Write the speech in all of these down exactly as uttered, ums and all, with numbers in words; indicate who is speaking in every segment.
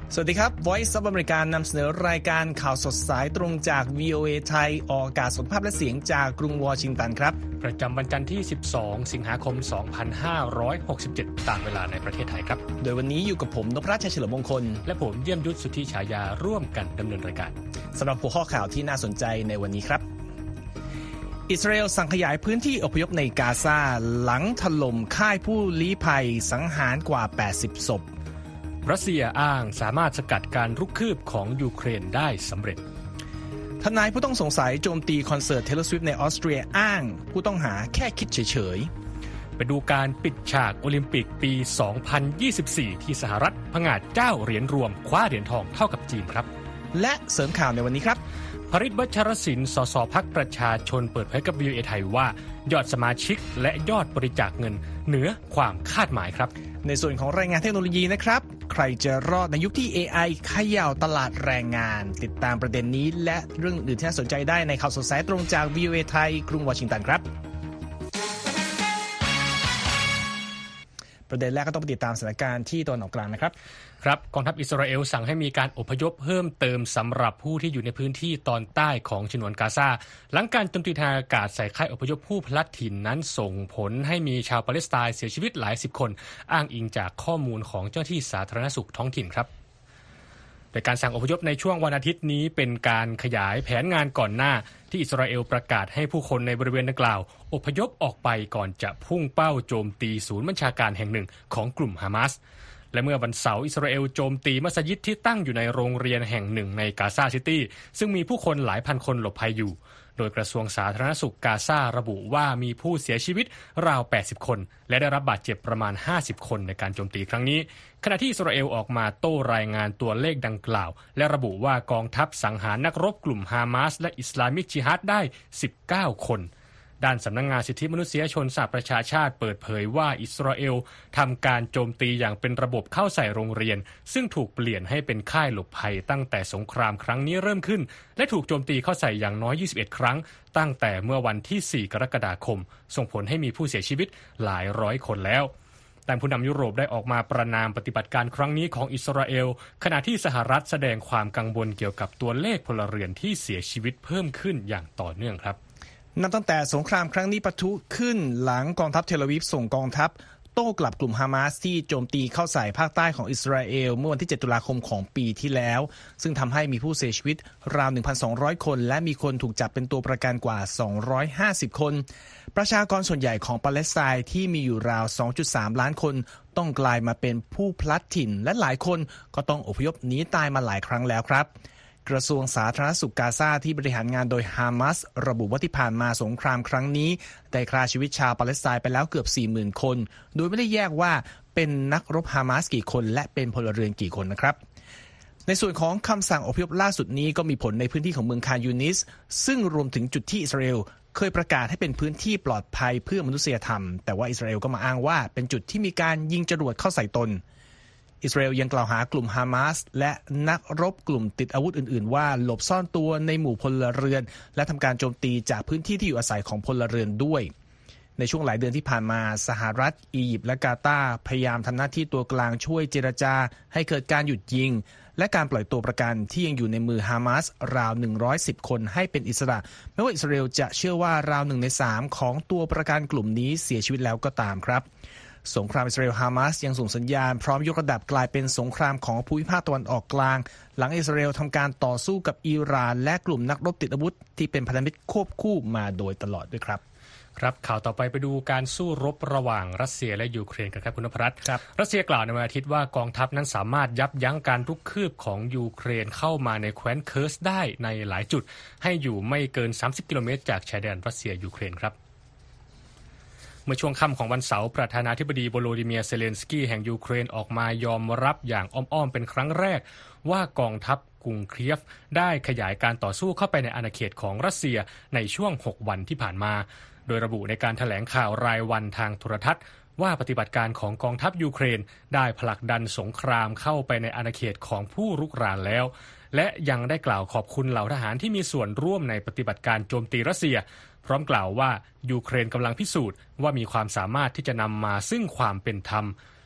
Speaker 1: สวัสดีครับ Voice of America นำเสนอรายการข่าวสดสายตรงจาก วี โอ เอ ไทยออกอากาศสดภาพและเสียงจากกรุงวอชิงตันครับ
Speaker 2: ประจำวันจันทร์ที่สิบสองสิงหาคมสองพันห้าร้อยหกสิบเจ็ดตามเวลาในประเทศไทยครับ
Speaker 1: โดยวันนี้อยู่กับผมนพรัตน์ชัยเฉลิมมงคล
Speaker 2: และผมเยี่ยมยุทธสุทธิฉายาร่วมกันดำเนินรายการ
Speaker 1: สำหรับหัวข้อข่าวที่น่าสนใจในวันนี้ครับอิสราเอลสั่งขยายพื้นที่อพยพในกาซาหลังถล่มค่ายผู้ลี้ภัยสังหารกว่าแปดสิบศพ
Speaker 2: รัสเซียอ้างสามารถสกัดการรุกคืบของยูเครนได้สำเร็จ
Speaker 1: ทนายผู้ต้องสงสัยโจมตีคอนเสิร์ต Taylor Swift ในออสเตรียอ้างผู้ต้องหาแค่คิดเฉย
Speaker 2: ๆไปดูการปิดฉากโอลิมปิกปี สองพันยี่สิบสี่ ที่สหรัฐผงาดเจ้าเหรียญรวมคว้าเหรียญทองเท่ากับจีนครับ
Speaker 1: และเสริมข่าวในวันนี้ครับ
Speaker 2: พริต วัชรศิลป์ สสพรรคประชาชนเปิดเผยกับ วี โอ เอ ไทยว่ายอดสมาชิกและยอดบริจาคเงินเหนือความคาดหมายครับ
Speaker 1: ในส่วนของรายงานเทคโนโลยีนะครับใครจะรอดในยุคที่ เอ ไอ เขย่าตลาดแรงงานติดตามประเด็นนี้และเรื่องอื่นที่น่าสนใจได้ในข่าวสดสายตรงจาก วี โอ เอ ไทยกรุงวอชิงตันครับประเด็นแรกก็ต้องไปติดตามสถานการณ์ที่ตะวันออกกลางนะครับ
Speaker 2: ครับกองทัพอิสราเอลสั่งให้มีการอพยพเพิ่มเติมสำหรับผู้ที่อยู่ในพื้นที่ตอนใต้ของฉนวนกาซาหลังการโจมตีทางอากาศใส่ค่ายอพยพผู้พลัดถิ่นนั้นส่งผลให้มีชาวปาเลสไตน์เสียชีวิตหลายสิบคนอ้างอิงจากข้อมูลของเจ้าหน้าที่สาธารณสุขท้องถิ่นครับโดยการสั่งอพยพในช่วงวันอาทิตย์นี้เป็นการขยายแผนงานก่อนหน้าที่อิสราเอลประกาศให้ผู้คนในบริเวณดังกล่าวอพยพออกไปก่อนจะพุ่งเป้าโจมตีศูนย์บัญชาการแห่งหนึ่งของกลุ่มฮามาสและเมื่อวันเสาร์อิสราเอลโจมตีมัสยิดที่ตั้งอยู่ในโรงเรียนแห่งหนึ่งในกาซาซิตี้ซึ่งมีผู้คนหลายพันคนหลบภัยอยู่โดยกระทรวงสาธารณสุขกาซาระบุว่ามีผู้เสียชีวิตราวแปดสิบคนและได้รับบาดเจ็บประมาณห้าสิบคนในการโจมตีครั้งนี้ขณะที่อิสราเอลออกมาโต้รายงานตัวเลขดังกล่าวและระบุว่ากองทัพสังหารนักรบกลุ่มฮามาสและอิสลามิกจิฮัดได้สิบเก้าคนด้านสำนักงานสิทธิมนุษยชนสหประชาชาติเปิดเผยว่าอิสราเอลทำการโจมตีอย่างเป็นระบบเข้าใส่โรงเรียนซึ่งถูกเปลี่ยนให้เป็นค่ายหลบภัยตั้งแต่สงครามครั้งนี้เริ่มขึ้นและถูกโจมตีเข้าใส่อย่างน้อยยี่สิบเอ็ดครั้งตั้งแต่เมื่อวันที่สี่กรกฎาคมส่งผลให้มีผู้เสียชีวิตหลายร้อยคนแล้วแต่ผู้นำยุโรปได้ออกมาประณามปฏิบัติการครั้งนี้ของอิสราเอลขณะที่สหรัฐแสดงความกังวลเกี่ยวกับตัวเลขพลเรือนที่เสียชีวิตเพิ่มขึ้นอย่างต่อเนื่องครับ
Speaker 1: นับตั้งแต่สงครามครั้งนี้ปะทุขึ้นหลังกองทัพเทลอาวีฟส่งกองทัพโต้กลับกลุ่มฮามาสที่โจมตีเข้าใส่ภาคใต้ของอิสราเอลเมื่อวันที่เจ็ดตุลาคมของปีที่แล้วซึ่งทำให้มีผู้เสียชีวิตราว หนึ่งพันสองร้อย คนและมีคนถูกจับเป็นตัวประกันกว่า สองร้อยห้าสิบ คนประชากรส่วนใหญ่ของปาเลสไตน์ที่มีอยู่ราว สองจุดสาม ล้านคนต้องกลายมาเป็นผู้พลัดถิ่นและหลายคนก็ต้องอพยพหนีตายมาหลายครั้งแล้วครับกระทรวงสาธารณสุขกาซาที่บริหารงานโดยฮามาสระบุว่าที่ผ่านมาสงครามครั้งนี้ได้ฆ่าชีวิตชาวปาเลสไตน์ไปแล้วเกือบ สี่หมื่น คนโดยไม่ได้แยกว่าเป็นนักรบฮามาสกี่คนและเป็นพลเรือนกี่คนนะครับในส่วนของคำสั่งอพยพล่าสุดนี้ก็มีผลในพื้นที่ของเมืองคานยูนิสซึ่งรวมถึงจุดที่อิสราเอลเคยประกาศให้เป็นพื้นที่ปลอดภัยเพื่อมนุษยธรรมแต่ว่าอิสราเอลก็มาอ้างว่าเป็นจุดที่มีการยิงจรวดเข้าใส่ตนอิสราเอลยังกล่าวหากลุ่มฮามาสและนักรบกลุ่มติดอาวุธอื่นๆว่าหลบซ่อนตัวในหมู่พลเรือนและทำการโจมตีจากพื้นที่ที่อยู่อาศัยของพลเรือนด้วยในช่วงหลายเดือนที่ผ่านมาสหรัฐอียิปต์และกาตาร์พยายามทำหน้าที่ตัวกลางช่วยเจรจาให้เกิดการหยุดยิงและการปล่อยตัวประกันที่ยังอยู่ในมือฮามาสราวหนึ่งร้อยสิบคนให้เป็นอิสระแม้ว่าอิสราเอลจะเชื่อว่าราวหนึ่งในสามของตัวประกันกลุ่มนี้เสียชีวิตแล้วก็ตามครับสงครามอิสราเอลฮามาสยังส่งสัญญาณพร้อมยกระดับกลายเป็นสงครามของภูมิภาคตะวันออกกลางหลังอิสราเอลทำการต่อสู้กับอิหร่านและกลุ่มนักรบติดอาวุธที่เป็นพันธมิตรควบคู่มาโดยตลอดด้วยครับ
Speaker 2: ครับข่าวต่อไปไปดูการสู้รบระหว่างรัสเซียและยูเครนกันครับคุณนพรัตน์ครับรัสเซียกล่าวในวันอาทิตย์ว่ากองทัพนั้นสามารถยับยั้งการรุกคืบของยูเครนเข้ามาในแคว้นเคิร์สได้ในหลายจุดให้อยู่ไม่เกินสามสิบกิโลเมตรจากชายแดนรัสเซียยูเครนครับเมื่อช่วงค่ำของวันเสาร์ประธานาธิบดีโวโลดิเมียร์เซเลนสกี้แห่งยูเครนออกมายอมรับอย่างอ้อมๆเป็นครั้งแรกว่ากองทัพกรุงเคียฟได้ขยายการต่อสู้เข้าไปในอาณาเขตของรัสเซียในช่วงหกวันที่ผ่านมาโดยระบุในการแถลงข่าวรายวันทางโทรทัศน์ว่าปฏิบัติการของกองทัพยูเครนได้ผลักดันสงครามเข้าไปในอาณาเขตของผู้รุกรานแล้วและยังได้กล่าวขอบคุณเหล่าทหารที่มีส่วนร่วมในปฏิบัติการโจมตีรัสเซียพร้อมกล่าวว่ายูเครนกำลังพิสูจน์ว่ามีความสามารถที่จะนำมาซึ่งความเป็นธรรม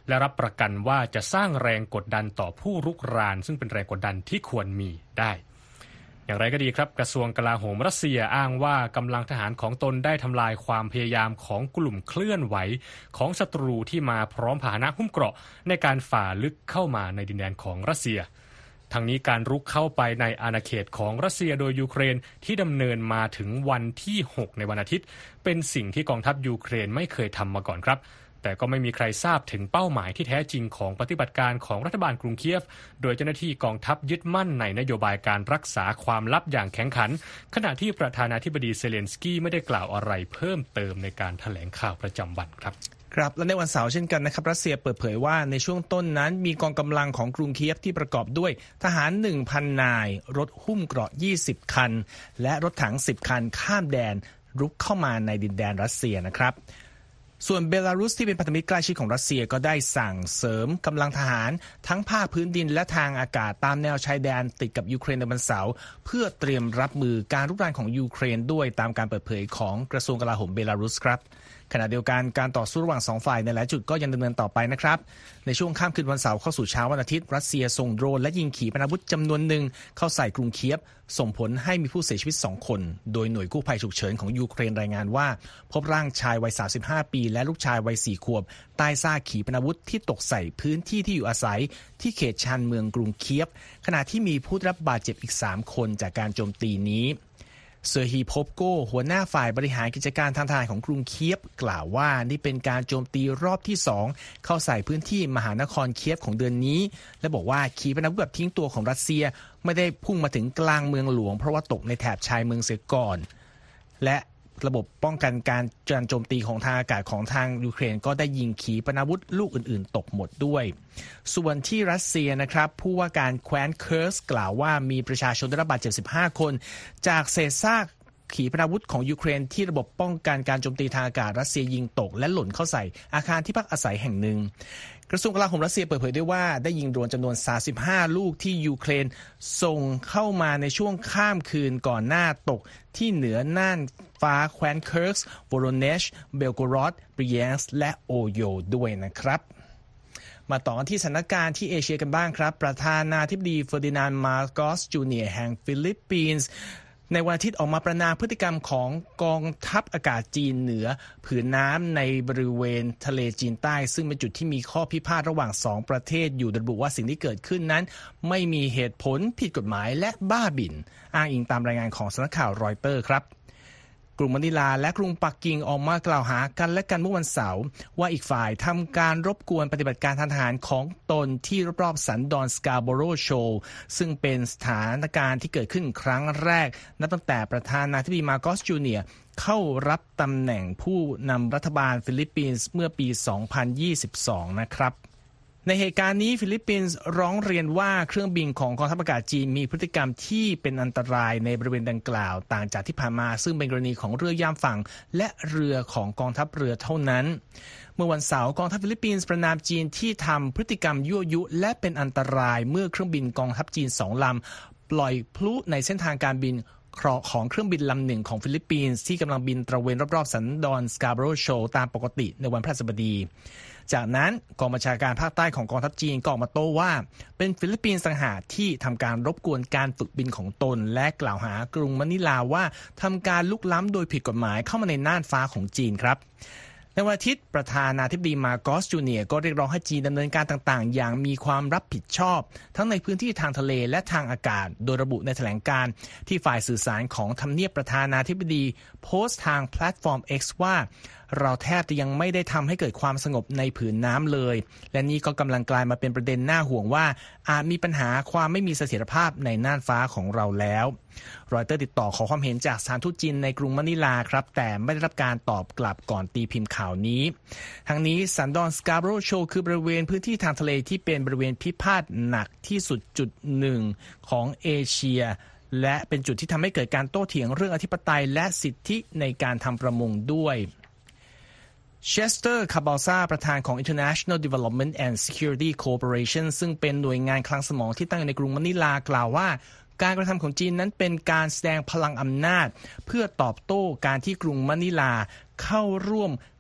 Speaker 2: และรับประกันว่าจะสร้างแรงกดดันต่อผู้รุกรานซึ่งเป็นแรงกดดันที่ควรมีได้อย่างไรก็ดีครับกระทรวงกลาโหมรัสเซียอ้างว่ากำลังทหารของตนได้ทำลายความพยายามของกลุ่มเคลื่อนไหวของศัตรูที่มาพร้อมพาหนะหุ้มเกราะในการฝ่าลึกเข้ามาในดินแดนของรัสเซียทั้งนี้การรุกเข้าไปในอาณาเขตของรัสเซียโดยยูเครนที่ดำเนินมาถึงวันที่หกในวันอาทิตย์เป็นสิ่งที่กองทัพยูเครนไม่เคยทำมาก่อนครับแต่ก็ไม่มีใครทราบถึงเป้าหมายที่แท้จริงของปฏิบัติการของรัฐบาลกรุงเคียฟโดยเจ้าหน้าที่กองทัพยึดมั่นในนโยบายการรักษาความลับอย่างแข็งขันขณะที่ประธานาธิบดีเซเลนสกี้ไม่ได้กล่าวอะไรเพิ่มเติมในการแถลงข่าวประจำวันครับ
Speaker 1: ครับและในวันเสาร์เช่นกันนะครับรัสเซียเปิดเผยว่าในช่วงต้นนั้นมีกองกำลังของกรุงเคียฟที่ประกอบด้วยทหาร หนึ่งพัน นายรถหุ้มเกราะยี่สิบคันและรถถังสิบคันข้ามแดนรุกเข้ามาในดินแดนรัสเซียนะครับส่วนเบลารุสที่เป็นพันธมิตรใกล้ชิดของรัสเซียก็ได้สั่งเสริมกำลังทหารทั้งภาคพื้นดินและทางอากาศตามแนวชายแดนติดกับยูเครนในวันเสาร์เพื่อเตรียมรับมือการรุกรานของยูเครนด้วยตามการเปิดเผยของกระทรวงกลาโหมเบลารุสครับขณะเดียวกันการต่อสู้ระหว่างสองฝ่ายในหลายจุดก็ยังดำเนินต่อไปนะครับในช่วงค่ำคืนวันเสาร์เข้าสู่เช้าวันอาทิตย์รัสเซียส่งโดรนและยิงขีปนาวุธจำนวนหนึ่งเข้าใส่กรุงเคียฟส่งผลให้มีผู้เสียชีวิตสองคนโดยหน่วยกู้ภัยฉุกเฉินของยูเครนรายงานว่าพบร่างชายวัยสามสิบห้าปีและลูกชายวัยสี่ขวบใต้ซากขีปนาวุธที่ตกใส่พื้นที่ที่อยู่อาศัยที่เขตชานเมืองกรุงเคียฟขณะที่มีผู้ได้รับบาดเจ็บอีกสามคนจากการโจมตีนี้เซอร์ฮีพบโกหัวหน้าฝ่ายบริหารกิจการทางทหารของกรุงเคียฟกล่าวว่านี่เป็นการโจมตีรอบที่สองเข้าใส่พื้นที่มหานครเคียฟของเดือนนี้และบอกว่าขีปนาวุธแบบทิ้งตัวของรัสเซียไม่ได้พุ่งมาถึงกลางเมืองหลวงเพราะว่าตกในแถบชายเมืองเสียก่อนและระบบป้องกันการโจมตีของทางอากาศของทางยูเครนก็ได้ยิงขีปนาวุธลูกอื่นๆตกหมดด้วยส่วนที่รัสเซียนะครับผู้ว่าการแคว้นเคิร์สกล่าวว่ามีประชาชนได้รับบาดเจ็บสิบห้าคนจากเศษซากขีปนาวุธของยูเครนที่ระบบป้องกันการโจมตีทางอากาศรัสเซียยิงตกและหล่นเข้าใส่อาคารที่พักอาศัยแห่งหนึ่งกระทรวงกลาโหมรัสเซียเปิดเผยด้วยว่าได้ยิงโดรนจำนวนสามสิบห้าลูกที่ยูเครนส่งเข้ามาในช่วงข้ามคืนก่อนหน้าตกที่เหนือน่านฟ้าแคว้นเคิร์สโวโรเนชเบลโกรอดบริแยนส์และโอโยด้วยนะครับมาต่อกันที่สถานการณ์ที่เอเชียกันบ้างครับประธานาธิบดีเฟอร์ดินานด์มาร์โกสจูเนียร์แห่งฟิลิปปินส์ในวันอาทิตย์ออกมาประณามพฤติกรรมของกองทัพอากาศจีนเหนือผืนน้ำในบริเวณทะเลจีนใต้ซึ่งเป็นจุดที่มีข้อพิพาทระหว่างสองประเทศอยู่ระบุว่าสิ่งที่เกิดขึ้นนั้นไม่มีเหตุผลผิดกฎหมายและบ้าบิ่นอ้างอิงตามรายงานของสำนักข่าวรอยเตอร์ครับกรุงมะนิลาและกรุงปักกิ่งออกมากล่าวหากันและกันเมื่อวันเสาร์ว่าอีกฝ่ายทำการรบกวนปฏิบัติการทางทหารของตนที่รอบๆสันดอนสกาโบโรโชว์ซึ่งเป็นสถานการณ์ที่เกิดขึ้นครั้งแรกนับตั้งแต่ประธานาธิบดีมาร์โกสจูเนียร์เข้ารับตำแหน่งผู้นำรัฐบาลฟิลิปปินส์เมื่อปีสองพันยี่สิบสองนะครับในเหตุการณ์นี้ฟิลิปปินส์ร้องเรียนว่าเครื่องบินของกองทัพอากาศจีนมีพฤติกรรมที่เป็นอันตรายในบริเวณดังกล่าวต่างจากที่ผ่านมาซึ่งเป็นกรณีของเรือย่ามฝั่งและเรือของกองทัพเรือเท่านั้นเมื่อวันเสาร์กองทัพฟิลิปปินส์ประณามจีนที่ทำพฤติกรรมยั่วยุและเป็นอันตรายเมื่อเครื่องบินกองทัพจีนสองลำปล่อยพลุในเส้นทางการบินของเครื่องบินลำหนึ่งของฟิลิปปินส์ที่กำลังบินตระเวนรอบๆสันดอนสกาโบโรโชว์ตามปกติในวันพฤหัสบดีจากนั้นกองบัญชาการภาคใต้ของกองทัพจีนก็ออกมาโต้ว่าเป็นฟิลิปปินส์ต่างหากที่ทำการรบกวนการฝึกบินของตนและกล่าวหากรุงมะนิลาว่าทำการลุกล้ำโดยผิดกฎหมายเข้ามาในน่านฟ้าของจีนครับในวันอาทิตย์ประธานาธิบดีมาร์โกสจูเนียร์ก็เรียกร้องให้จีนดำเนินการต่างๆอย่างมีความรับผิดชอบทั้งในพื้นที่ทางทะเลและทางอากาศโดยระบุในแถลงการณ์ที่ฝ่ายสื่อสารของทำเนียบประธานาธิบดีโพสต์ทางแพลตฟอร์ม X ว่าเราแทบจะยังไม่ได้ทำให้เกิดความสงบในผืนน้ำเลยและนี่ก็กำลังกลายมาเป็นประเด็นน่าห่วงว่าอาจมีปัญหาความไม่มีเสถียรภาพในน่านฟ้าของเราแล้วรอยเตอร์ติดต่อขอความเห็นจากสถานทูตจีนในกรุงมะนิลาครับแต่ไม่ได้รับการตอบกลับก่อนตีพิมพ์ข่าวนี้ทั้งนี้สันดอนสกาโบโรโชว์คือบริเวณพื้นที่ทางทะเลที่เป็นบริเวณพิพาทหนักที่สุดจุดหนึ่งของเอเชียและเป็นจุดที่ทำให้เกิดการโต้เถียงเรื่องอธิปไตยและสิทธิในการทำประมงด้วยเชสเตอร์คาบาลซาประธานของ International Development and Security Cooperation ซึ่งเป็นหน่วยงานคลังสมองที่ตั้งอยู่ในกรุงมะนิลากล่าวว่าการกระทำของจีนนั้นเป็นการแสดงพลังอำนาจเพื่อตอบโต้การที่กรุงมะนิลาเข้าร่วม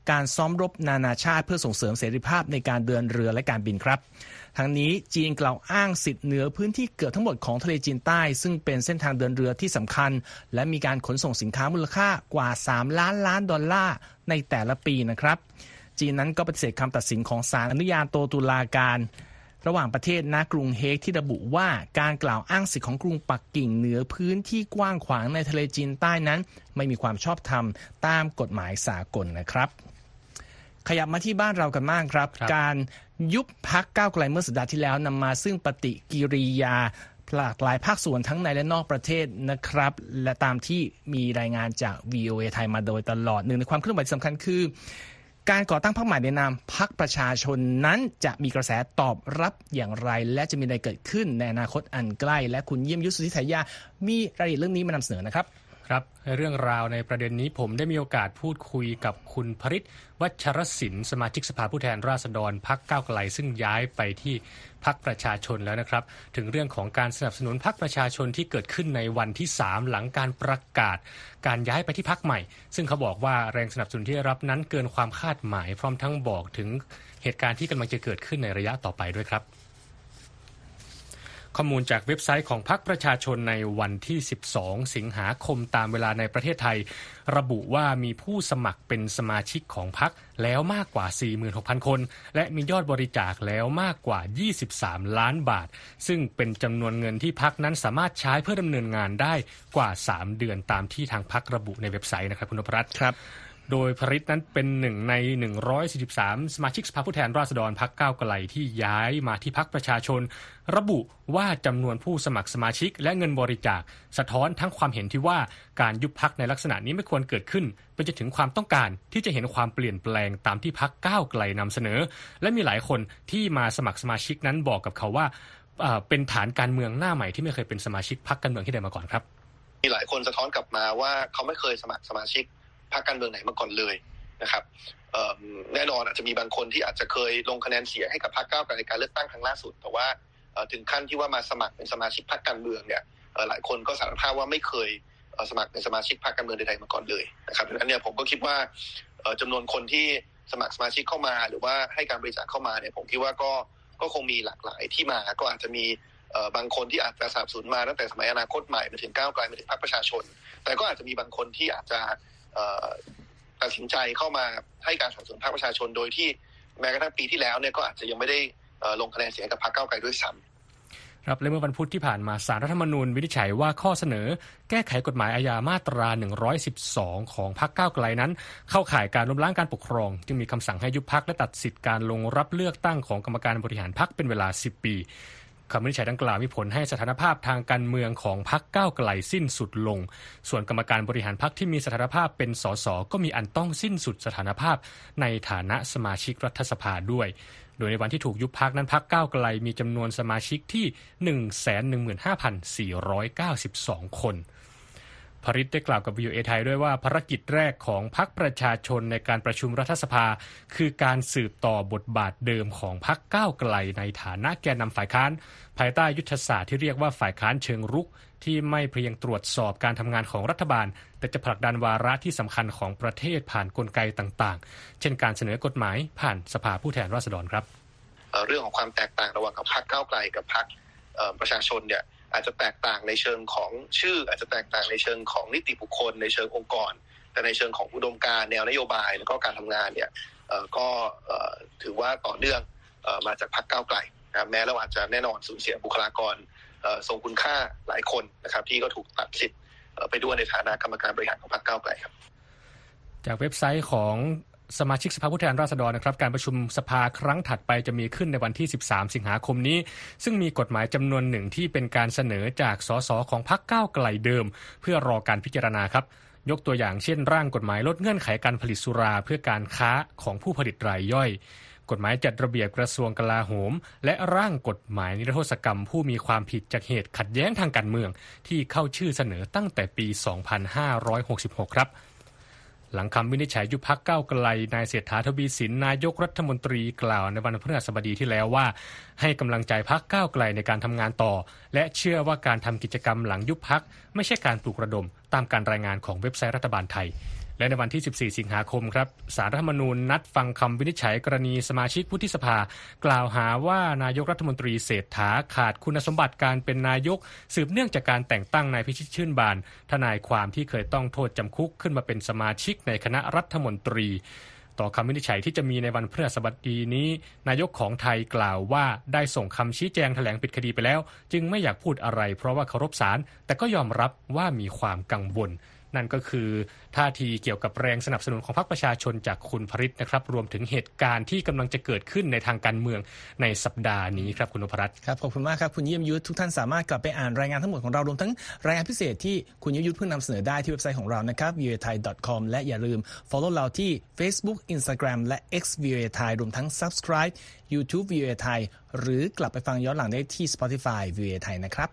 Speaker 1: การซ้อมรบนานาชาติเพื่อส่งเสริมเสรีภาพในการเดินเรือและการบินครับทั้งนี้จีนกล่าวอ้างสิทธิ์เหนือพื้นที่เกือบทั้งหมดของทะเลจีนใต้ซึ่งเป็นเส้นทางเดินเรือที่สำคัญและมีการขนส่งสินค้ามูลค่ากว่าสามล้านล้านดอลลาร์ในแต่ละปีนะครับจีนนั้นก็ปฏิเสธคำตัดสินของศาลอนุญาโตตุลาการระหว่างประเทศณกรุงเฮกที่ระบุว่าการกล่าวอ้างสิทธิของกรุงปักกิ่งเหนือพื้นที่กว้างขวางในทะเลจีนใต้นั้นไม่มีความชอบธรรมตามกฎหมายสากลนะครับขยับมาที่บ้านเรากันบ้างครับการยุบพรรคก้าวไกลเมื่อสัปดาห์ที่แล้วนำมาซึ่งปฏิกิริยาหลากหลายภาคส่วนทั้งในและนอกประเทศนะครับและตามที่มีรายงานจาก วี โอ เอ ไทยมาโดยตลอดหนึ่งในความเคลื่อนไหวสำคัญคือการก่อตั้งพรรคใหม่ในนามพรรคประชาชนนั้นจะมีกระแสตอบรับอย่างไรและจะมีอะไรเกิดขึ้นในอนาคตอันใกล้และคุณเยี่ยมยุทธสุทธิไทยยามีรายละเอียดเรื่องนี้มานำเสนอนะครับ
Speaker 2: ครับเรื่องราวในประเด็นนี้ผมได้มีโอกาสพูดคุยกับคุณพริตวัชรศิลป์สมาชิกสภาผู้แทนราษฎรพรรคก้าวไกลซึ่งย้ายไปที่พรรคประชาชนแล้วนะครับถึงเรื่องของการสนับสนุนพรรคประชาชนที่เกิดขึ้นในวันที่สามหลังการประกาศการย้ายไปที่พรรคใหม่ซึ่งเขาบอกว่าแรงสนับสนุนที่ได้รับนั้นเกินความคาดหมายพร้อมทั้งบอกถึงเหตุการณ์ที่กำลังจะเกิดขึ้นในระยะต่อไปด้วยครับข้อมูลจากเว็บไซต์ของพรรคประชาชนในวันที่สิบสองสิงหาคมตามเวลาในประเทศไทยระบุว่ามีผู้สมัครเป็นสมาชิกของพรรคแล้วมากกว่า สี่หมื่นหกพัน คนและมียอดบริจาคแล้วมากกว่ายี่สิบสามล้านบาทซึ่งเป็นจำนวนเงินที่พรรคนั้นสามารถใช้เพื่อดำเนินงานได้กว่าสามเดือนตามที่ทางพรรคระบุในเว็บไซต์นะครับคุณนพรัตน์
Speaker 1: ครับ
Speaker 2: โดยพริตนั้นเป็นหนึ่งในหนึ่งร้อยสี่สิบสามสมาชิกสภาผู้แทนราษฎรพรรคก้าวไกลที่ย้ายมาที่พรรคประชาชนระบุว่าจำนวนผู้สมัครสมาชิกและเงินบริจาคสะท้อนทั้งความเห็นที่ว่าการยุบพรรคในลักษณะนี้ไม่ควรเกิดขึ้นไปจนถึงความต้องการที่จะเห็นความเปลี่ยนแปลงตามที่พรรคก้าวไกลนำเสนอและมีหลายคนที่มาสมัครสมาชิกนั้นบอกกับเขาว่าเป็นฐานการเมืองหน้าใหม่ที่ไม่เคยเป็นสมาชิกพรรคการเมืองที่ใดมาก่อนครับ
Speaker 3: มีหลายคนสะท้อนกลับมาว่าเขาไม่เคยสมัครสมาชิกพรรคการเมืองไหนมาก่อนเลยนะครับแน่นอนอาจจะมีบางคนที่อาจจะเคยลงคะแนนเสียงให้กับพรรคก้าวไกลในการเลือกตั้งครั้งล่าสุดแต่ว่าถึงขั้นที่ว่ามาสมัครเป็นสมาชิกพรรคการเมืองเนี่ยหลายคนก็สารภาพว่าไม่เคยสมัครเป็นสมาชิกพรรคการเมืองใดๆมาก่อนเลยนะครับดังนั้นเนี่ยผมก็คิดว่าจำนวนคนที่สมัครสมาชิกเข้ามาหรือว่าให้การบริจาคเข้ามาเนี่ยผมคิดว่าก็ก็คงมีหลากหลายที่มาก็อาจจะมีบางคนที่อาจจะสนับสนุนมาตั้งแต่สมัยอนาคตใหม่มาถึงก้าวไกลมาถึงพรรคประชาชนแต่ก็อาจจะมีบางคนที่อาจจะตัดสินใจเข้ามาให้การสนับสนุนพรรคประชาชนโดยที่แม้กระทั่งปีที่แล้วเนี่ยก็อาจจะยังไม่ได้ลงคะแนนเสียงกับพรรคก้าวไกลด้วยซ้ำ
Speaker 2: ครับและเมื่อวันพุธที่ผ่านมาศาลรัฐธรรมนูญวินิจฉัยว่าข้อเสนอแก้ไขกฎหมายอาญามาตราหนึ่งร้อยสิบสองของพรรคก้าวไกลนั้นเข้าข่ายการล้มล้างการปกครองจึงมีคำสั่งให้ยุบพรรคและตัดสิทธิการลงรับเลือกตั้งของกรรมการบริหารพรรคเป็นเวลาสิบปีคำวินิจฉัยดังกล่าวมีผลให้สถานภาพทางการเมืองของพรรคก้าวไกลสิ้นสุดลงส่วนกรรมการบริหารพรรคที่มีสถานภาพเป็นสสก็มีอันต้องสิ้นสุดสถานภาพในฐานะสมาชิกรัฐสภาด้วยโดยในวันที่ถูกยุบพรรคนั้นพรรคก้าวไกลมีจำนวนสมาชิกที่ หนึ่งแสนหนึ่งหมื่นห้าพันสี่ร้อยเก้าสิบสอง คนพริตได้กล่าวกับ วี โอ เอ ไทยด้วยว่าภารกิจแรกของพรรคประชาชนในการประชุมรัฐสภาคือการสืบต่อบทบาทเดิมของพรรคก้าวไกลในฐานะแกนนำฝ่ายค้านภายใต้ยุทธศาสตร์ที่เรียกว่าฝ่ายค้านเชิงรุกที่ไม่เพียงตรวจสอบการทำงานของรัฐบาลแต่จะผลักดันวาระที่สำคัญของประเทศผ่านกลไกต่างๆเช่นการเสนอกฎหมายผ่านสภาผู้แทนราษฎรครับ
Speaker 3: เรื่องของความแตกต่างระหว่างกับพรรคก้าวไกลกับพรรคประชาชนเนี่ยอาจจะแตกต่างในเชิงของชื่ออาจจะแตกต่างในเชิงของนิติบุคคลในเชิงองค์กรแต่ในเชิงของอุดมการณ์แนวนโยบายแล้วก็การทำงานเนี่ยก็ถือว่าต่อเนื่องมาจากพรรคก้าวไกลนะแม้เราอาจจะแน่นอนสูญเสียบุคลากรทรงคุณค่าหลายคนนะครับที่ก็ถูกตัดสิทธิ์ไปด้วยในฐานะกรรมการบริหารของพรรคก้าวไกลครับ
Speaker 2: จากเว็บไซต์ของสมาชิกสภาผู้แทนราษฎรนะครับการประชุมสภาครั้งถัดไปจะมีขึ้นในวันที่สิบสามสิงหาคมนี้ซึ่งมีกฎหมายจำนวนหนึ่งที่เป็นการเสนอจากสสของพรรคก้าวไกลเดิมเพื่อรอการพิจารณาครับยกตัวอย่างเช่นร่างกฎหมายลดเงื่อนไขการผลิตสุราเพื่อการค้าของผู้ผลิตรายย่อยกฎหมายจัดระเบียบกระทรวงกลาโหมและร่างกฎหมายนิรโทษกรรมผู้มีความผิดจากเหตุขัดแย้งทางการเมืองที่เข้าชื่อเสนอตั้งแต่ปีสองพันห้าร้อยหกสิบหกครับหลังคำวินิจฉัยยุบพรรคก้าวไกลนายเศรษฐาทวีสินนายกรัฐมนตรีกล่าวในวันพฤหัสบดีที่แล้วว่าให้กำลังใจพรรคก้าวไกลในการทำงานต่อและเชื่อว่าการทำกิจกรรมหลังยุบพรรคไม่ใช่การปลุกระดมตามการรายงานของเว็บไซต์รัฐบาลไทยและในวันที่สิบสี่สิงหาคมครับศาลรัฐธรรมนูญนัดฟังคำวินิจฉัยกรณีสมาชิกวุฒิสภากล่าวหาว่านายกรัฐมนตรีเศรษฐาขาดคุณสมบัติการเป็นนายกสืบเนื่องจากการแต่งตั้งนายพิชิตชื่นบานทนายความที่เคยต้องโทษจำคุกขึ้นมาเป็นสมาชิกในคณะรัฐมนตรีต่อคำวินิจฉัยที่จะมีในวันพฤหัสบดีนี้นายกของไทยกล่าวว่าได้ส่งคำชี้แจงแถลงปิดคดีไปแล้วจึงไม่อยากพูดอะไรเพราะว่าเคารพศาลแต่ก็ยอมรับว่ามีความกังวลนั่นก็คือท่าทีเกี่ยวกับแรงสนับสนุนของพรรคประชาชนจากคุณพริตนะครับรวมถึงเหตุการณ์ที่กำลังจะเกิดขึ้นในทางการเมืองในสัปดาห์นี้ครับคุณนพรัตน์
Speaker 1: ครับขอบคุณมากครับคุณเยี่ยมยุทธทุกท่านสามารถกลับไปอ่านรายงานทั้งหมดของเรารวมทั้งรายงานพิเศษที่คุณเยี่ยมยุทธเพิ่งนำเสนอได้ที่เว็บไซต์ของเรานะครับ วี โอ เอ ไทย ดอท คอม และอย่าลืม follow เราที่ Facebook Instagram และ X วี โอ เอ Thai รวมทั้ง Subscribe YouTube วี โอ เอ Thai หรือกลับไปฟังย้อนหลังได้ที่ Spotify วี โอ เอ Thai นะครับ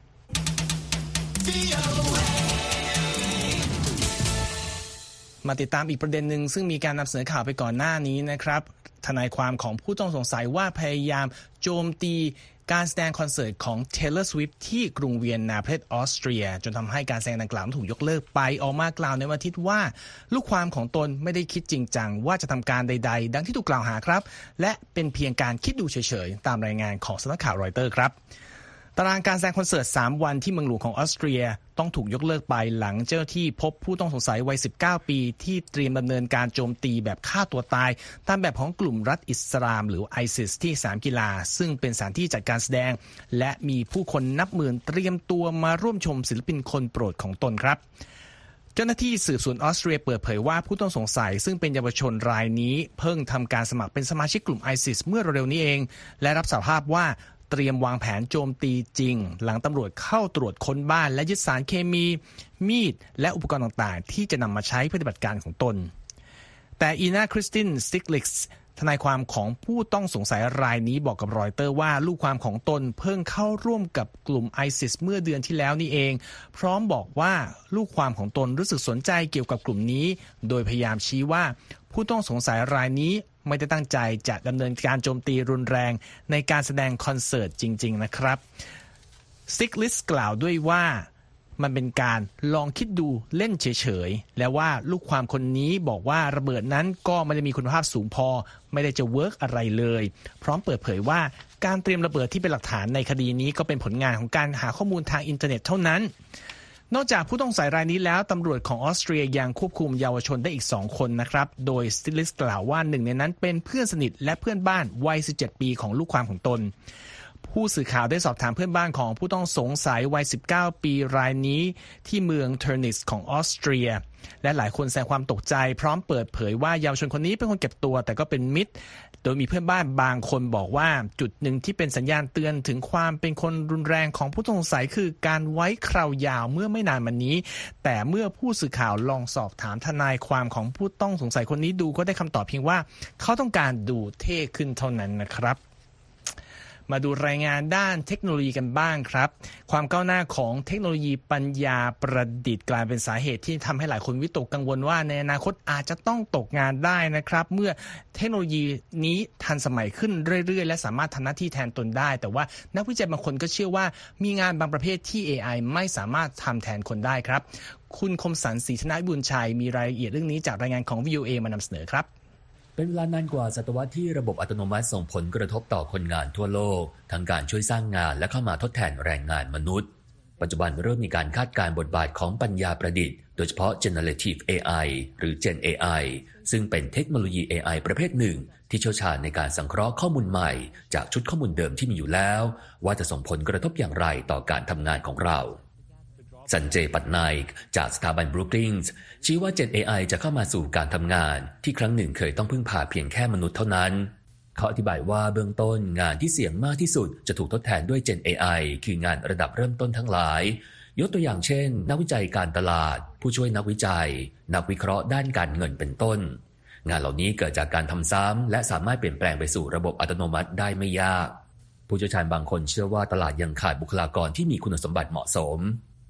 Speaker 1: มาติดตามอีกประเด็นหนึ่งซึ่งมีการนำเสนอข่าวไปก่อนหน้านี้นะครับทนายความของผู้ต้องสงสัยว่าพยายามโจมตีการแสดงคอนเสิร์ตของ Taylor Swift ที่กรุงเวียนนาประเทศออสเตรียจนทำให้การแสดงดังกล่าวถูกยกเลิกไปออกมากล่าวในวันอาทิตย์ว่าลูกความของตนไม่ได้คิดจริงจังว่าจะทำการใดๆดังที่ถูกกล่าวหาครับและเป็นเพียงการคิดดูเฉยๆตามรายงานของสำนักข่าวรอยเตอร์ครับตารางการแสดงคอนเสิร์ตสามวันที่เมืองหลวงของออสเตรียต้องถูกยกเลิกไปหลังเจ้าหน้าที่พบผู้ต้องสงสัยวัยสิบเก้าปีที่เตรียมดำเนินการโจมตีแบบฆ่าตัวตายตามแบบของกลุ่มรัฐอิสลามหรือ ไอซิส ที่สนามกีฬาซึ่งเป็นสถานที่จัดการแสดงและมีผู้คนนับหมื่นเตรียมตัวมาร่วมชมศิลปินคนโปรดของตนครับเจ้าหน้าที่สืบสวนออสเตรียเปิดเผยว่าผู้ต้องสงสัยซึ่งเป็นเยาวชนรายนี้เพิ่งทำการสมัครเป็นสมาชิกกลุ่ม ไอซิส เมื่อเร็วๆนี้เองและรับสารภาพว่าเตรียมวางแผนโจมตีจริงหลังตำรวจเข้าตรวจค้นบ้านและยึดสารเคมีมีดและอุปกรณ์ต่างๆที่จะนำมาใช้ปฏิบัติการของตนแต่อีนาคริสตินสติกลิกส์ทนายความของผู้ต้องสงสัยรายนี้บอกกับรอยเตอร์ว่าลูกความของตนเพิ่งเข้าร่วมกับกลุ่ม ไอซิส เมื่อเดือนที่แล้วนี่เองพร้อมบอกว่าลูกความของตนรู้สึกสนใจเกี่ยวกับกลุ่มนี้โดยพยายามชี้ว่าผู้ต้องสงสัยรายนี้ไม่ได้ตั้งใจจะดำเนินการโจมตีรุนแรงในการแสดงคอนเสิร์ตจริงๆนะครับซิกลิสกล่าวด้วยว่ามันเป็นการลองคิดดูเล่นเฉยๆและว่าลูกความคนนี้บอกว่าระเบิดนั้นก็ไม่ได้มีคุณภาพสูงพอไม่ได้จะเวิร์กอะไรเลยพร้อมเปิดเผยว่าการเตรียมระเบิดที่เป็นหลักฐานในคดีนี้ก็เป็นผลงานของการหาข้อมูลทางอินเทอร์เน็ตเท่านั้นนอกจากผู้ต้องสงสัยรายนี้แล้วตำรวจของออสเตรียยังควบคุมเยาวชนได้อีกสองคนนะครับโดยสติลิสกล่าวว่าหนึ่งในนั้นเป็นเพื่อนสนิทและเพื่อนบ้านวัยสิบเจ็ดปีของลูกความของตนผู้สื่อข่าวได้สอบถามเพื่อนบ้านของผู้ต้องสงสัยวัยสิบเก้าปีรายนี้ที่เมืองเทอร์นิสของออสเตรียและหลายคนแสดงความตกใจพร้อมเปิดเผยว่าเยาวชนคนนี้เป็นคนเก็บตัวแต่ก็เป็นมิตรโดยมีเพื่อนบ้านบางคนบอกว่าจุดหนึ่งที่เป็นสัญญาณเตือนถึงความเป็นคนรุนแรงของผู้ต้องสงสัยคือการไว้คราวยาวเมื่อไม่นานมานี้แต่เมื่อผู้สื่อข่าวลองสอบถามทนายความของผู้ต้องสงสัยคนนี้ดูก็ได้คำตอบเพียงว่าเขาต้องการดูเท่ขึ้นเท่านั้นนะครับมาดูรายงานด้านเทคโนโลยีกันบ้างครับความก้าวหน้าของเทคโนโลยีปัญญาประดิษฐ์กลายเป็นสาเหตุที่ทำให้หลายคนวิตกกังวลว่าในอนาคตอาจจะต้องตกงานได้นะครับเมื่อเทคโนโลยีนี้ทันสมัยขึ้นเรื่อยๆและสามารถทำหน้าที่แทนตนได้แต่ว่านักวิจัยบางคนก็เชื่อว่ามีงานบางประเภทที่ เอ ไอ ไม่สามารถทำแทนคนได้ครับคุณคมสันต์ศรีธนบุญชัยมีรายละเอียดเรื่องนี้จากรายงานของ วี โอ เอ มานำเสนอครับ
Speaker 4: เป็นเวลานานกว่าศตวรรษที่ระบบอัตโนมัติส่งผลกระทบต่อคนงานทั่วโลกทั้งการช่วยสร้างงานและเข้ามาทดแทนแรงงานมนุษย์ปัจจุบันเริ่มมีการคาดการณ์บทบาทของปัญญาประดิษฐ์โดยเฉพาะ Generative เอ ไอ หรือ Gen เอ ไอ ซึ่งเป็นเทคโนโลยี เอ ไอ ประเภทหนึ่งที่เชี่ยวชาญในการสังเคราะห์ข้อมูลใหม่จากชุดข้อมูลเดิมที่มีอยู่แล้วว่าจะส่งผลกระทบอย่างไรต่อการทำงานของเราสันเจย์ ปัตไนค์จากสถาบันบรูคลินส์ชี้ว่า Gen เอ ไอ จะเข้ามาสู่การทำงานที่ครั้งหนึ่งเคยต้องพึ่งพาเพียงแค่มนุษย์เท่านั้นเขาอธิบายว่าเบื้องต้นงานที่เสี่ยงมากที่สุดจะถูกทดแทนด้วย Gen เอ ไอ คืองานระดับเริ่มต้นทั้งหลายยกตัวอย่างเช่นนักวิจัยการตลาดผู้ช่วยนักวิจัยนักวิเคราะห์ด้านการเงินเป็นต้นงานเหล่านี้เกิดจากการทำซ้ำและสามารถเปลี่ยนแปลงไปสู่ระบบอัตโนมัติได้ไม่ยากผู้เชี่ยวชาญบางคนเชื่อว่าตลาดยังขาดบุคลากรที่มีคุณสมบัติเหมาะสม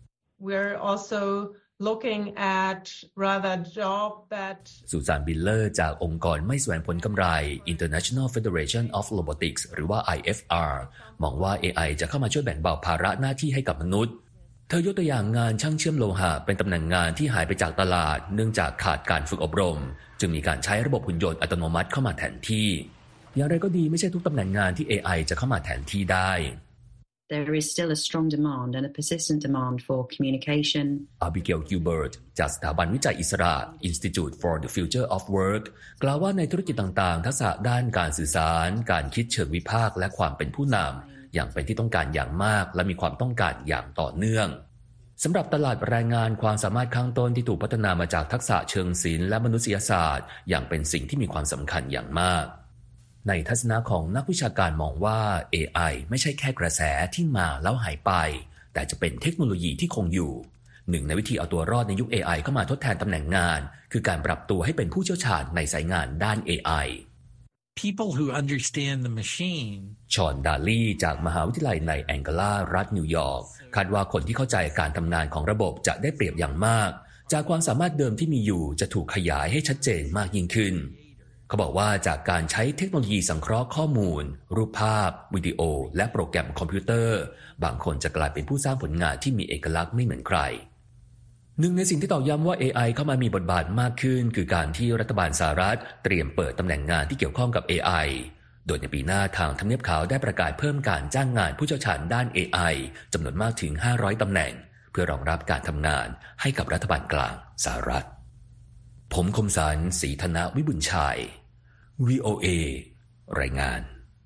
Speaker 5: We're also looking at rather job that
Speaker 4: สุสานบิลเลอร์จากองค์กรไม่แสวงผลกำไร International Federation of Robotics หรือว่า ไอ เอฟ อาร์ มองว่า เอ ไอ จะเข้ามาช่วยแบ่งเบาภาระหน้าที่ให้กับมนุษย์เธอยกตัวอย่างงานช่างเชื่อมโลหะเป็นตำแหน่งงานที่หายไปจากตลาดเนื่องจากขาดการฝึกอบรมจึงมีการใช้ระบบหุ่นยนต์อัตโนมัติเข้ามาแทนที่อย่างไรก็ดีไม่ใช่ทุกตำแหน่งงานที่ เอ ไอ จะเข้ามาแทนที่ได้
Speaker 6: There is still a strong demand and a persistent demand for communication.
Speaker 4: Abigail Gilbert จากสถาบันวิจัยอิสระ Institute for the Future of Work กล่าวว่าในธุรกิจต่างๆทักษะด้านการสื่อสารการคิดเชิงวิพากษ์และความเป็นผู้นำอย่างเป็นที่ต้องการอย่างมากและมีความต้องการอย่างต่อเนื่องสำหรับตลาดแรงงานความสามารถข้างต้นที่ถูกพัฒนามาจากทักษะเชิงศิลป์และมนุษยศาสตร์อย่างเป็นสิ่งที่มีความสำคัญอย่างมากในทัศนะของนักวิชาการมองว่า เอ ไอ ไม่ใช่แค่กระแสที่มาแล้วหายไปแต่จะเป็นเทคโนโลยีที่คงอยู่หนึ่งในวิธีเอาตัวรอดในยุค เอ ไอ เข้ามาทดแทนตำแหน่งงานคือการปรับตัวให้เป็นผู้เชี่ยวชาญในสายงานด้าน เอ ไอ
Speaker 7: People who understand the machine
Speaker 4: ชอนดาลีจากมหาวิทยาลัยในแองโกลารัฐนิวยอร์กคาดว่าคนที่เข้าใจการทำงานของระบบจะได้เปรียบอย่างมากจากความสามารถเดิมที่มีอยู่จะถูกขยายให้ชัดเจนมากยิ่งขึ้นเขาบอกว่าจากการใช้เทคโนโลยีสังเคราะห์ข้อมูลรูปภาพวิดีโอและโปรแกรมคอมพิวเตอร์บางคนจะกลายเป็นผู้สร้างผลงานที่มีเอกลักษณ์ไม่เหมือนใครหนึ่งในสิ่งที่ตอกย้ำว่า เอ ไอ เข้ามามีบทบาทมากขึ้นคือการที่รัฐบาลสหรัฐเตรียมเปิดตำแหน่งงานที่เกี่ยวข้องกับ เอ ไอ โดยในปีหน้าทางทำเนียบขาวได้ประกาศเพิ่มการจ้างงานผู้เชี่ยวชาญด้าน เอ ไอ จำนวนมากถึงห้าร้อยตำแหน่งเพื่อรองรับการทำงานให้กับรัฐบาลกลางสหรัฐผมคมสันต์ศรีธนวิบุญชัย วี โอ เอ รายงาน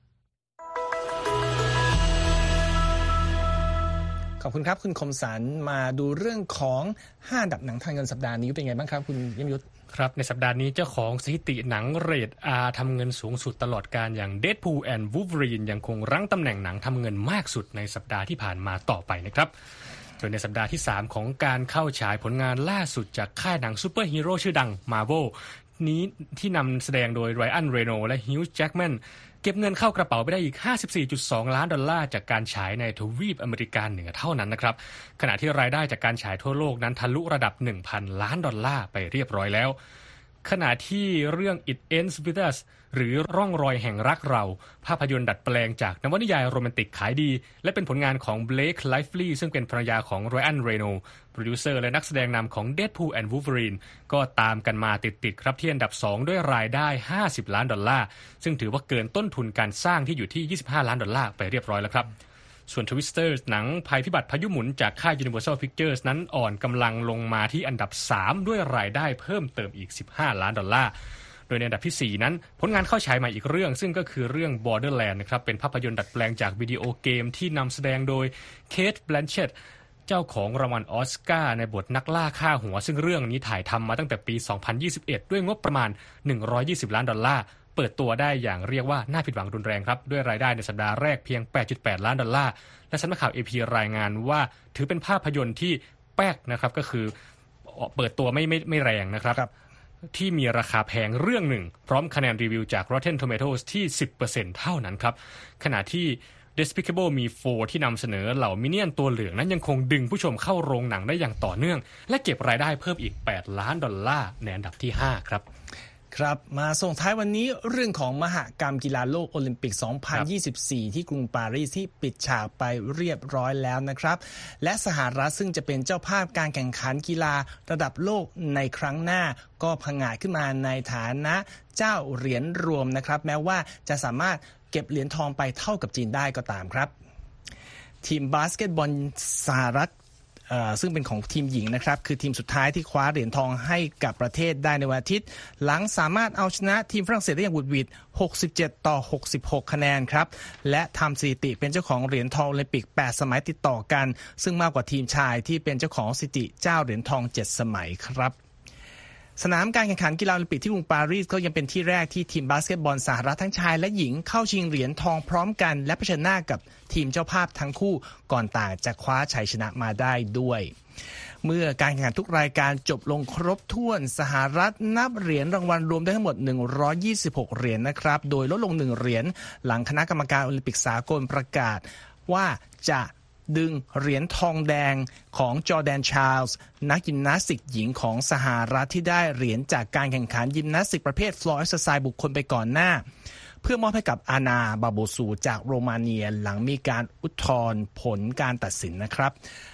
Speaker 1: ขอบคุณครับคุณคมสันต์มาดูเรื่องของห้าอันดับหนังทางเงินสัปดาห์นี้เป็นไงบ้างครับคุณยมยุทธ
Speaker 2: ครับในสัปดาห์นี้เจ้าของสถิติหนังเรท R ทำเงินสูงสุดตลอดการอย่าง Deadpool and Wolverine ยังคงรั้งตำแหน่งหนังทำเงินมากสุดในสัปดาห์ที่ผ่านมาต่อไปนะครับโดยในสัปดาห์ที่สามของการเข้าฉายผลงานล่าสุดจากค่ายหนังซูเปอร์ฮีโร่ชื่อดัง Marvel นี้ที่นำแสดงโดยไรอัน เรโนและฮิวจ์ แจ็คแมนเก็บเงินเข้ากระเป๋าไปได้อีก ห้าสิบสี่จุดสอง ล้านดอลลาร์จากการฉายในทวีปอเมริกาเหนือเท่านั้นนะครับขณะที่รายได้จากการฉายทั่วโลกนั้นทะลุระดับ หนึ่งพัน ล้านดอลลาร์ไปเรียบร้อยแล้วขณะที่เรื่อง It Ends With Us หรือร่องรอยแห่งรักเราภาพยนตร์ดัดแปลงจากนวนิยายโรแมนติกขายดีและเป็นผลงานของ Blake Lively ซึ่งเป็นภรรยาของ Ryan Reynolds โปรดิวเซอร์และนักแสดงนำของ Deadpool and Wolverine ก็ตามกันมาติดๆครับที่อันดับสองด้วยรายได้ห้าสิบล้านดอลลาร์ซึ่งถือว่าเกินต้นทุนการสร้างที่อยู่ที่ยี่สิบห้าล้านดอลลาร์ไปเรียบร้อยแล้วครับส่วน Twister หนังภัยพิบัติพายุหมุนจากค่าย Universal Pictures นั้นอ่อนกำลังลงมาที่อันดับสามด้วยรายได้เพิ่มเติมอีกสิบห้าล้านดอลลาร์โดยในอันดับที่สี่นั้นผลงานเข้าฉายใหม่อีกเรื่องซึ่งก็คือเรื่อง Borderland นะครับเป็นภาพยนตร์ดัดแปลงจากวิดีโอเกมที่นำแสดงโดย Cate Blanchett เจ้าของรางวัลออสการ์ในบทนักล่าฆ่าหัวซึ่งเรื่องนี้ถ่ายทำมาตั้งแต่ปีสองพันยี่สิบเอ็ดด้วยงบประมาณหนึ่งร้อยยี่สิบล้านดอลลาร์เปิดตัวได้อย่างเรียกว่าน่าผิดหวังรุนแรงครับด้วยรายได้ในสัปดาห์แรกเพียง แปดจุดแปด ล้านดอลลาร์และสำนักข่าว เอ พี รายงานว่าถือเป็นภาพยนตร์ที่แป๊กนะครับก็คือเปิดตัวไม่ไม่ไม่แรงนะครับที่มีราคาแพงเรื่องหนึ่งพร้อมคะแนนรีวิวจาก Rotten Tomatoes ที่ สิบเปอร์เซ็นต์ เท่านั้นครับขณะที่ Despicable Me โฟร์ ที่นำเสนอเหล่ามินเนี่ยนตัวเหลืองนั้นยังคงดึงผู้ชมเข้าโรงหนังได้อย่างต่อเนื่องและเก็บรายได้เพิ่มอีกแปดล้านดอลลาร์ในอันดับที่ห้าครับ
Speaker 1: ครับมาส่งท้ายวันนี้เรื่องของมหกรรมกีฬาโลกโอลิมปิกสองพันยี่สิบสี่ที่กรุงปารีสที่ปิดฉากไปเรียบร้อยแล้วนะครับและสหรัฐซึ่งจะเป็นเจ้าภาพการแข่งขันกีฬาระดับโลกในครั้งหน้าก็ผงาดขึ้นมาในฐานะเจ้าเหรียญรวมนะครับแม้ว่าจะสามารถเก็บเหรียญทองไปเท่ากับจีนได้ก็ตามครับทีมบาสเกตบอลสหรัฐซึ่งเป็นของทีมหญิงนะครับคือทีมสุดท้ายที่คว้าเหรียญทองให้กับประเทศได้ในวันอาทิตย์หลังสามารถเอาชนะทีมฝรั่งเศสได้อย่างบุดหวิดหกสิบเจ็ดต่อหกสิบหกคะแนนครับและทำสถิติเป็นเจ้าของเหรียญทองโอลิมปิกแปดสมัยติดต่อกันซึ่งมากกว่าทีมชายที่เป็นเจ้าของสถิติเจ้าเหรียญทองเจ็ดสมัยครับสนามการแข่งขันกีฬาโอลิมปิกที่กรุงปารีสก็ยังเป็นที่แรกที่ทีมบาสเกตบอลสหรัฐทั้งชายและหญิงเข้าชิงเหรียญทองพร้อมกันและเผชิญหน้ากับทีมเจ้าภาพทั้งคู่ก่อนต่างจะคว้าชัยชนะมาได้ด้วยเมื่อการแข่งขันทุกรายการจบลงครบถ้วนสหรัฐนับเหรียญรางวัลรวมได้ทั้งหมดหนึ่งร้อยยี่สิบหกเหรียญนะครับโดยลดลงหนึ่งเหรียญหลังคณะกรรมการโอลิมปิกสากลประกาศว่าจะดึงเหรียญทองแดงของจอร์แดนชาร์ลส์นักยิมนาสติกหญิงของสหรัฐที่ได้เหรียญจากการแข่งขันยิมนาสติกประเภทฟลอร์เอ็กซ์ไซส์บุคคลไปก่อนหน้าเพื่อมอบให้กับอานาบาโบซูจากโรมาเนียหลังมีการอุทธรณ์ผลการตัดสินนะครับ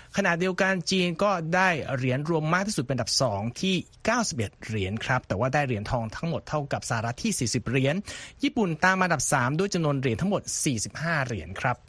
Speaker 1: ขณะเดียวกันจีนก็ได้เหรียญรวมมากที่สุดเป็นอันดับสองที่เก้าสิบเอ็ดเหรียญครับแต่ว่าได้เหรียญทองทั้งหมดเท่ากับสหรัฐที่สี่สิบเหรียญญี่ปุ่นตามมาอันดับสามด้วยจำนวนเหรียญทั้งหมดสี่สิบห้าเหรียญครับ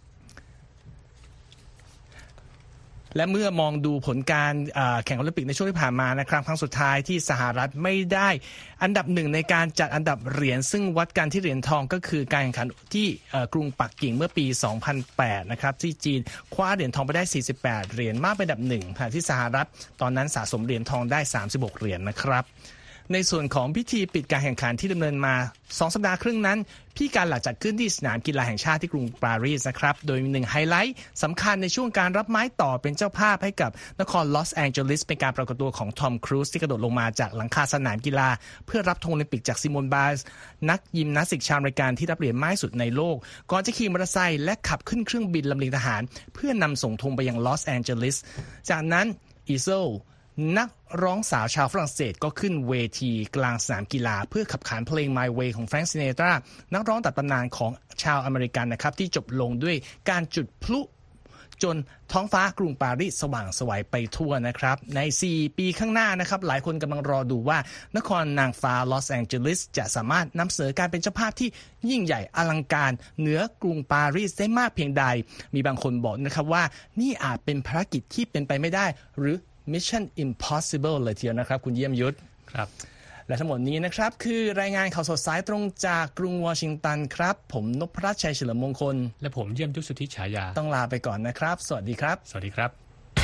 Speaker 1: และเมื่อมองดูผลการแข่งโอลิมปิกในช่วงที่ผ่านมานะครับครั้งสุดท้ายที่สหรัฐไม่ได้อันดับหนึ่งในการจัดอันดับเหรียญซึ่งวัดกันที่เหรียญทองก็คือการแข่งขันที่กรุงปักกิ่งเมื่อปีสองพันแปดนะครับที่จีนคว้าเหรียญทองไปได้สี่สิบแปดเหรียญมากเป็นอันดับหนึ่งขณะที่สหรัฐตอนนั้นสะสมเหรียญทองได้สามสิบหกเหรียญนะครับในส่วนของพิธีปิดการแข่งขันที่ดำเนินมาสองสัปดาห์ครึ่งนั้นพิธีการหลักจัดขึ้นที่สนามกีฬาแห่งชาติที่กรุงปารีสนะครับโดยมีหนึ่งไฮไลท์สำคัญในช่วงการรับไม้ต่อเป็นเจ้าภาพให้กับนครลอสแองเจลิสเป็นการปรากฏตัวของทอมครูซที่กระโดดลงมาจากหลังคาสนามกีฬาเพื่อรับธงโอลิมปิกจากซิโมนไบล์นักยิมนาสติกชาวอเมริกันที่รับเหรียญมากที่สุดในโลกก่อนจะขี่มอเตอร์ไซค์และขับขึ้นเครื่องบินลำเลียงทหารเพื่อนำส่งธงไปยังลอสแองเจลิสจากนั้นอีเซลนักร้องสาวชาวฝรั่งเศสก็ขึ้นเวทีกลางสนามกีฬาเพื่อขับขานเพลง My Way ของแฟรงค์ซินาตรานักร้องตัดตำนานของชาวอเมริกันนะครับที่จบลงด้วยการจุดพลุจนท้องฟ้ากรุงปารีสสว่างไสวไปทั่วนะครับในสี่ปีข้างหน้านะครับหลายคนกำลังรอดูว่านครนางฟ้าลอสแองเจลิสจะสามารถนำเสนอการเป็นเจ้าภาพที่ยิ่งใหญ่อลังการเหนือกรุงปารีสได้มากเพียงใดมีบางคนบอกนะครับว่านี่อาจเป็นภารกิจที่เป็นไปไม่ได้หรือMission Impossible เลยทีเดียวนะครับคุณเยี่ยมยุทธ
Speaker 2: ครับ
Speaker 1: และทั้งหมดนี้นะครับคือรายงานข่าวสดสายตรงจากกรุงวอชิงตันครับผมนพรัตน์ชัยเฉลิมมงคล
Speaker 2: และผมเยี่ยมยุทธสุทธิฉายา
Speaker 1: ต้องลาไปก่อนนะครับสวัสดีครับ
Speaker 2: สวัสดีครับ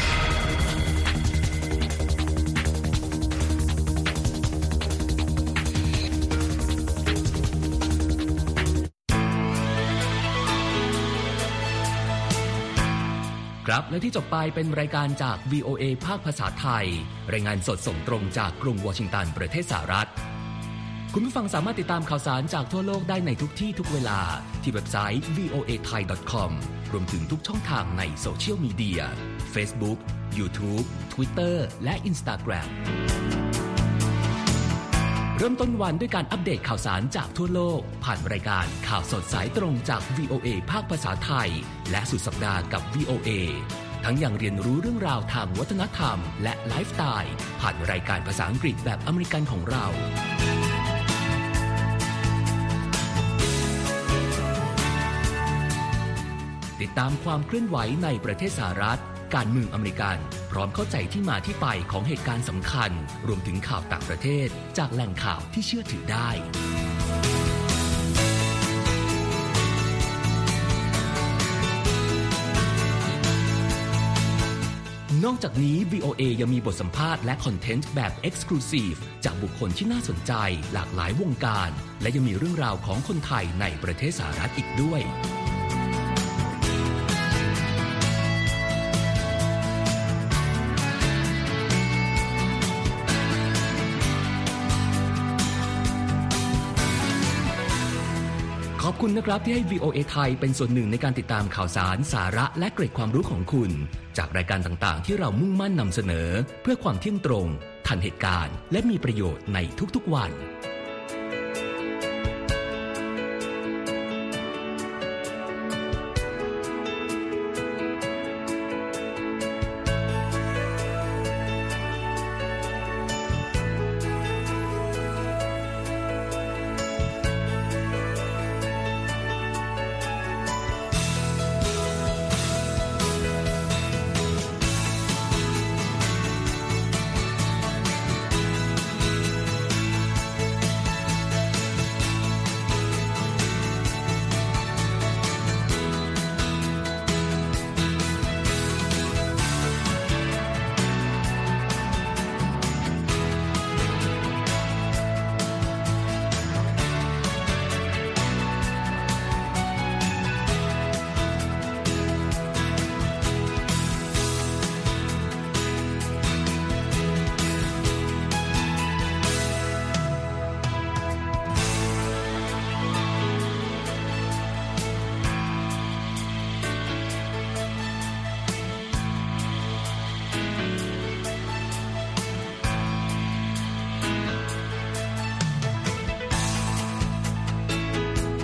Speaker 4: ครับและที่จบไปเป็นรายการจาก วี โอ เอ ภาคภาษาไทยรายงานสดส่งตรงจากกรุงวอชิงตันประเทศสหรัฐคุณผู้ฟังสามารถติดตามข่าวสารจากทั่วโลกได้ในทุกที่ทุกเวลาที่เว็บไซต์ วี โอ เอ ไทย ดอท คอม รวมถึงทุกช่องทางในโซเชียลมีเดีย Facebook YouTube Twitter และ Instagramเริ่มต้นวันด้วยการอัปเดตข่าวสารจากทั่วโลกผ่านรายการข่าวสดสายตรงจาก วี โอ เอ ภาคภาษาไทยและสุดสัปดาห์กับ วี โอ เอ ทั้งยังเรียนรู้เรื่องราวทางวัฒนธรรมและไลฟ์สไตล์ผ่านรายการภาษาอังกฤษแบบอเมริกันของเราติดตามความเคลื่อนไหวในประเทศสหรัฐการเมืองอเมริกันพร้อมเข้าใจที่มาที่ไปของเหตุการณ์สำคัญรวมถึงข่าวต่างประเทศจากแหล่งข่าวที่เชื่อถือได้นอกจากนี้ วี โอ เอ ยังมีบทสัมภาษณ์และคอนเทนต์แบบ Exclusive จากบุคคลที่น่าสนใจหลากหลายวงการและยังมีเรื่องราวของคนไทยในประเทศสหรัฐอีกด้วยขอบคุณนะครับที่ให้ วี โอ เอ ไทยเป็นส่วนหนึ่งในการติดตามข่าวสารสาระและเกร็ดความรู้ของคุณจากรายการต่างๆที่เรามุ่งมั่นนำเสนอเพื่อความเที่ยงตรงทันเหตุการณ์และมีประโยชน์ในทุกๆวัน